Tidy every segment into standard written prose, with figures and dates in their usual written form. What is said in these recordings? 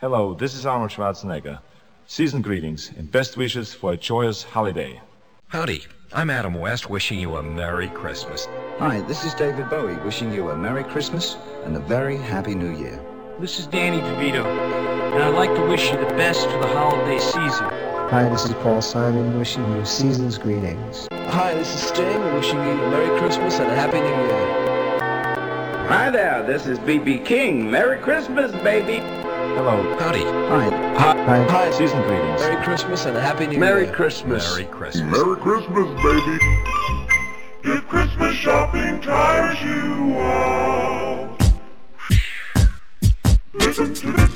Hello, this is Arnold Schwarzenegger. Season greetings and best wishes for a joyous holiday. Howdy, I'm Adam West wishing you a Merry Christmas. Hi, this is David Bowie wishing you a Merry Christmas and a very Happy New Year. This is Danny DeVito, and I'd like to wish you the best for the holiday season. Hi, this is Paul Simon wishing you season's greetings. Hi, this is Sting wishing you a Merry Christmas and a Happy New Year. Hi there, this is B.B. King. Merry Christmas, baby. Hello. Howdy. Hi. Season greetings. Merry Christmas and a Happy New Merry Year. Christmas. Merry Christmas. Merry Christmas, baby. If Christmas shopping tires you out, listen to this.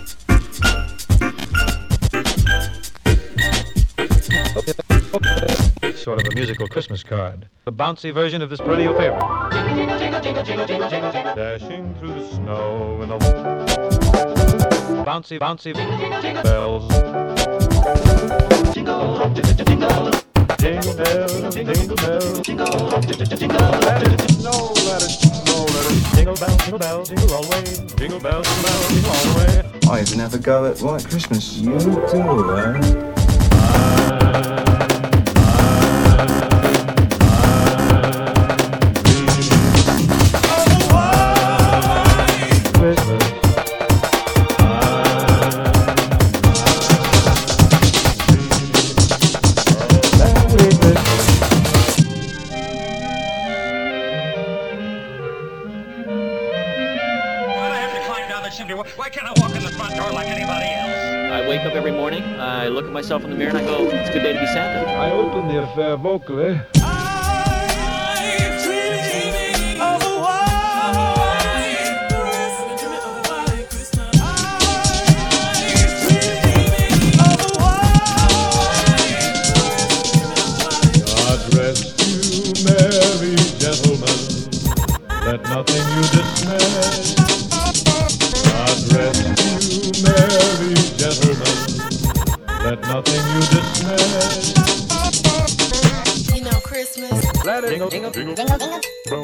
Sort of a musical Christmas card. The bouncy version of this perennial favorite. Dashing through the snow in a bouncy bells. Jingle bells, jingle bells, let it snow, let it snow, let it jingle bells, jingle all the way, jingle bells, jingle all the way. I even have a go at White Christmas. You do, eh? Why can't I walk in the front door like anybody else? I wake up every morning, I look at myself in the mirror and I go, it's a good day to be Santa. I open the affair vocally. God rest you, merry gentlemen, let nothing you dismay. God rest you, merry gentlemen, let nothing you dismay. You know Christmas. Let it jingle, jingle, jingle, jingle, jingle, jingle.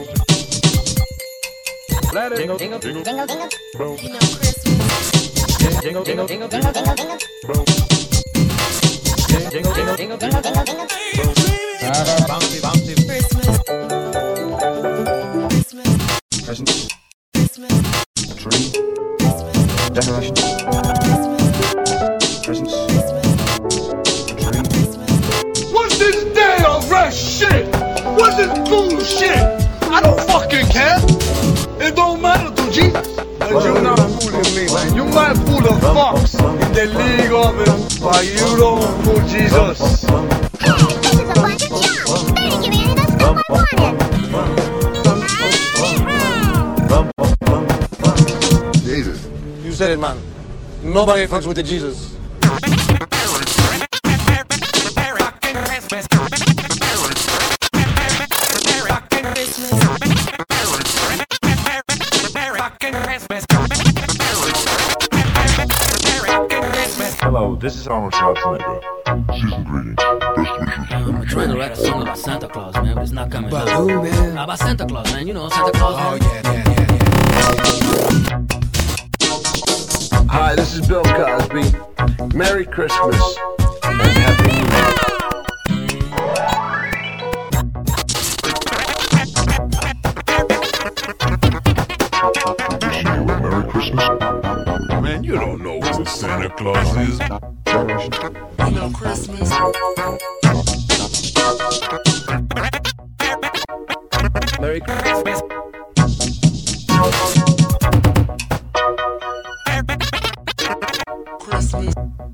Let it jingle, jingle, jingle, jingle, jingle. You know Christmas. Jingle, jingle, jingle, jingle, jingle, jingle, jingle. jingle, jingle, jingle, jingle, jingle, jingle. Bouncy, bouncy. Christmas. Christmas. Presents, Christmas. tree, Christmas. decorations, Christmas. presents, Christmas. tree. Christmas. What's this day of rush shit? What's this bullshit? I don't fucking care. It don't matter to Jesus. But you're not fooling me, man. You might fool the fox in the league of it, but you don't fool Jesus. This is a bunch of junk. They didn't give me any of the stuff I wanted. Jesus. You said it, man. Nobody fucks with the Jesus. Hello, this is Arnold Schwarzenegger. Season greetings. Best wishes. I'm trying to write a song about Santa Claus, man, but it's not coming out. Baloo, man. About Santa Claus, man, you know Santa Claus. Oh, yeah. Hi, this is Bill Cosby. Merry Christmas and Happy New Year. Wishing you a Merry Christmas. Man, you don't know what Santa Claus is. You know Christmas. Merry Christmas. Christmas.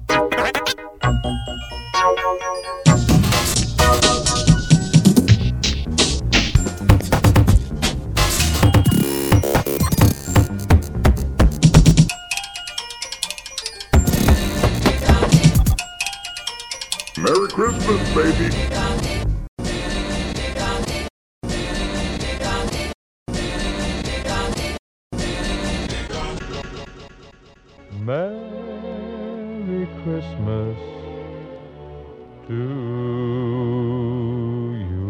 Merry Christmas, baby. Merry Christmas to you.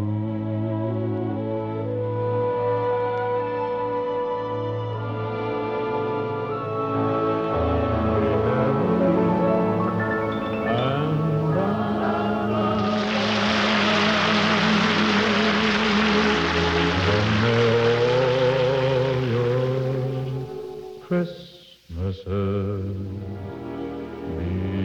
Blessed be